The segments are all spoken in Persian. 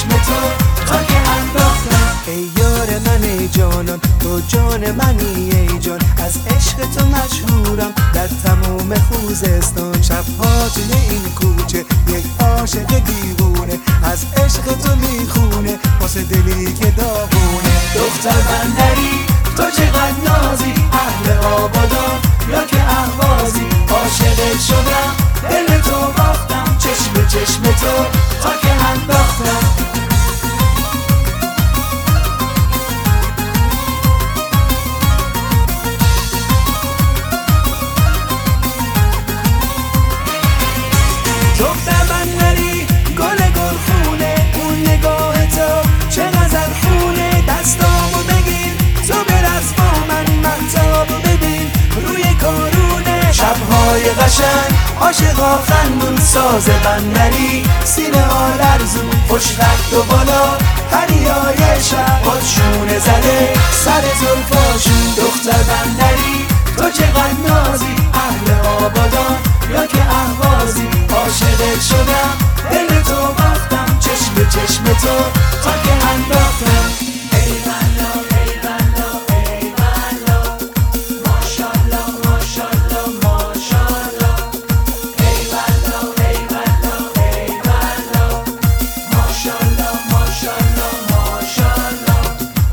چشم تو تا که انداختم. ای یار من ای جانان تو جان منی ای جان، از عشق تو مشهورم در تمام خوزستان. شبها توی این کوچه یک عاشق دیوونه از عشق تو میخونه واسه دلی که داغونه. دختر بندری تو چقدر نازی، اهل آبادان یا که اهوازی، عاشقت شدم دل تو باختم، چشم چشم تو تا که انداختم. دختر بندری گل گلخونه، اون نگاه تو چه غزل خونه. دستامو بگیر تو برس با من مهتابو ببین روی کارونه. شبهای قشنگ عاشقا خندون، ساز بندری سینه ها لرزون، خوش رفت و بالا پریای شب بادشونه زده سر زلفاشون. دختر بندری تو چقدر نازی، اهل آبادان یا که اهوازی، عاشقت شدم دل تو باختم، چشم چشم تو تا که انداختم. ای والا ای والا ای والا، ماشالله ماشالله ماشالله. ای والا ای والا ای والا، ماشالله ماشالله ماشالله.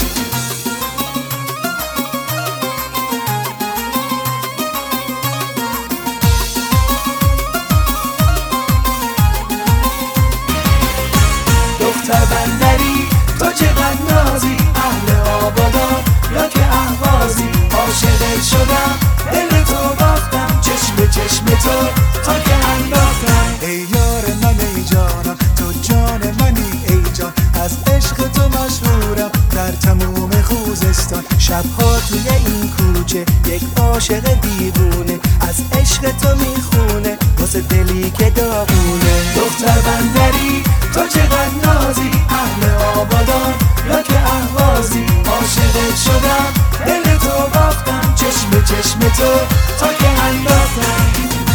دختر بندری تو چقدر نازی، اهل آبادان یا که اهوازی، عاشقت شدم دل تو باختم، چشم چشم تو تا که انداختم. ای یار من ای جانم تو جان منی ای جان، از عشق تو مشهورم در تمام خوزستان. شبها توی این کوچه یک عاشق دیوونه از عشق تو میخونه واسه دلی که داغونه. دختر بندری تو چقدر نازی، اهل آبادان یا که اهوازی، عاشقت شدم دل تو باختم، چشم چشم تو تا که انداختم.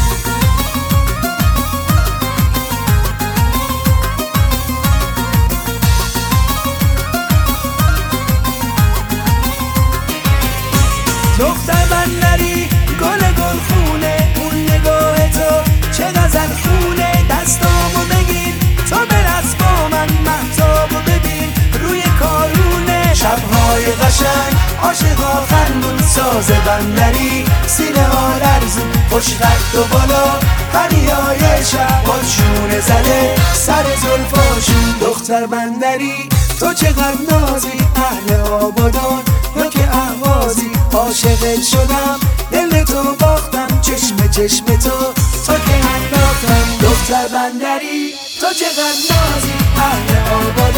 دختر بندری گل گلخونه، اون نگاه تو چه غزل خونه. دستامو بگیر تو برس با من مهتابو ببین روی کارونه. شبهای قشنگ عاشقا خندون، ساز بندری سینه ها لرزون، خوش رفت و بالا پریای شب بادشونه زده سر زلفاشون. دختر بندری تو چقدر نازی، اهل آبادان یا که اهوازی، عاشقت شدم دل تو باختم، چشم چشم تو تا که انداختم. دختر بندری تو چقدر نازی، اهل آبادان